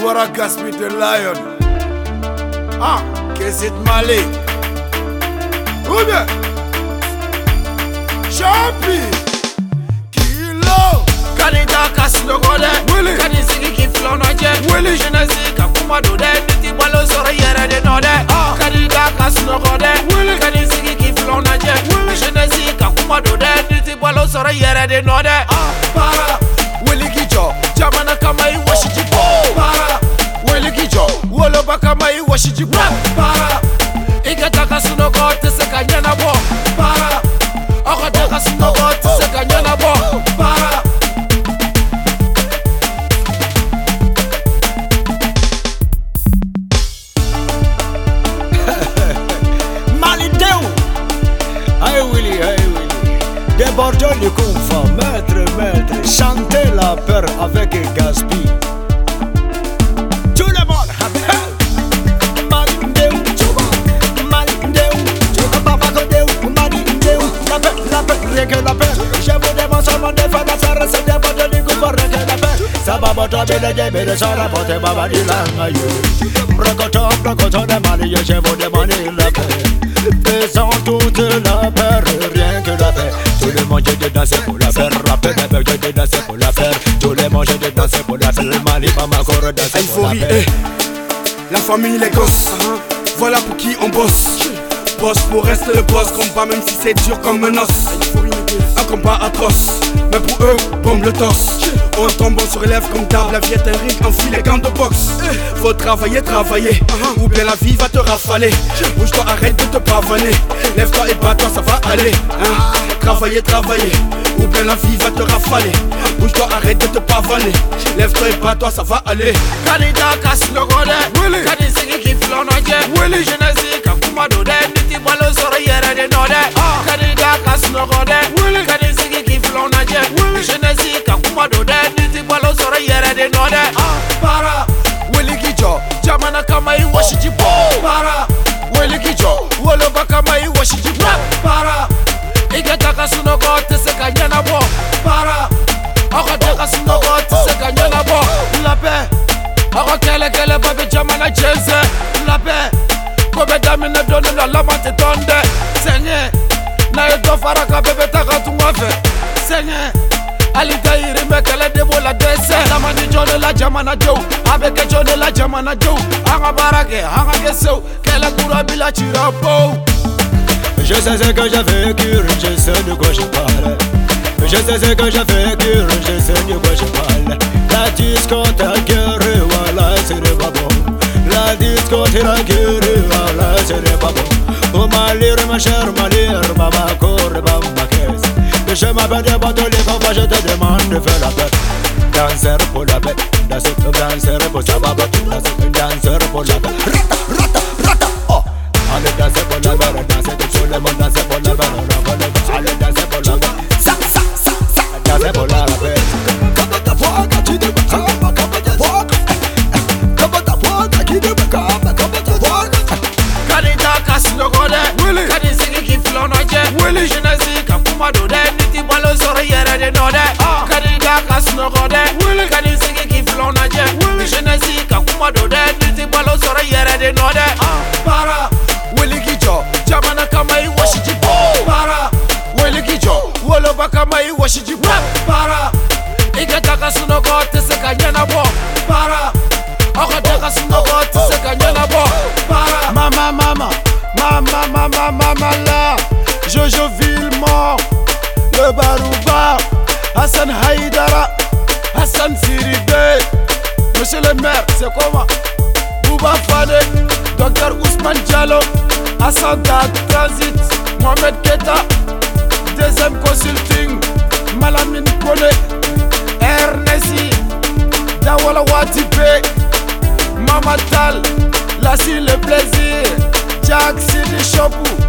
Bora Gaspi the Lion. Ah, Kezit Mali. Ou bien Champi Kilo Kanita kasno gode Willy Kani sigi ki flow no je Willy Jenesi ka kuma do de Niti balo soro yere de no de Kanita kasno gode Willy Kani sigi ki flow no je Jenesi ka kuma do de Niti balo soro yere de no de Para Willy Kijo Jamana kama i washijipo Para Willy Kijo Woloba kama i washijipo Para Igata kasno gode se kanyana bo Para Ogata kasno gode se kanyana bo Para Débordons le confort, maître, chantez la peur avec Gaspi. Tout le monde, Malindeu, la paix, rien que la paix. Je vous demande seulement de faire la serre, c'est débordons le confort, rien que la paix. Ça va botter, mais le sang rapporte, baba di langayo. Brocoton de Mali, je vous demande la paix. Faisons toute la paix, rien que la paix. Tout le monde j'ai de danser pour la faire, rapper j'ai de danser pour la faire. Tout le monde j'ai de danser pour la faire, le Mali va m'accorder danser pour la paix. La famille, les gosses, voilà pour qui on bosse. Boss pour rester le boss, combat même si c'est dur comme un os. Un combat atroce, mais pour eux, bombe le torse. On tombe, on se relève comme d'hab, la vie est un ring, enfile les gants de boxe. Faut travailler, ou bien la vie va te rafaler. Bouge-toi, arrête de te pavaner. Lève-toi et bats-toi, ça va aller. Travailler, ou bien la vie va te rafaler. Bouge-toi, arrête de te pavaner. Lève-toi et bats-toi, ça va aller. Kanita kasno gode Kani sigi ki flow no je Jenesi ka kuma do de Niti balo soro yere de no de Kanita kasno gode Kani sigi ki flow no je Jenesi ka kuma do de Niti balo soro yere de no de Para Willy Kijo Jamana kama i washijipo Para Willy Kijo Woloba kama i washijipo Para Igata kasno gode se kanyana bo Para Ogata kasno gode se kanyana bo La paix Ako kele baby jamana jense La paix Kobe damine doni la lama te tonde Senye Na yeto faraka bebe taka tungafe Senye Alita iri mekele debo la dese Lamani jone la jamana jow Abeke jone la jamana jow Anga barake, anga geseu Kele kura bila chirapo Je sais ce que j'ai vécu, je sais de quoi je parle. Je sais ce que j'ai vécu, je sais de quoi je parle. La discothèque, voilà, ce n'est pas bon. La discothèque, voilà, ce n'est pas bon. Oh Malire, ma chère Malire, maman, corps, ma caisse. Je m'appelle des bateaux, les papas, je te demande de faire la paix. Danser pour la paix, danser pour sa baba, danser pour la paix. Rata, oh! Allez danser pour la paix, danser tout le monde, danser pour la paix. Allez danser pour la paix. Danser pour la paix. Kanita kasno gode Kani sigi ki flow no je Jenesi ka kuma do de Niti balo soro yere de no de Kanita kasno gode Kani sigi ki flow no je Jenesi ka kuma do de Niti balo soro yere de no de Para Willy Kijo Jamana kama i washijipo Para Willy Kijo Woloba kama i washijipo Para Igata kasno gode se kanyana bo Para Ogata kasno gode se kanyana bo Para Mama là Jojo Villemort Le Barouba Hassan Haïdara Hassan Siribé Monsieur le maire, c'est comment Bouba Fane Dr Ousmane Diallo Hassan Dag Transit Mohamed Keta Deuxième Consulting Malamine Kone Ernesti Dawala Watipe Mama Tal Lassi le plaisir Jack Sidi Chopou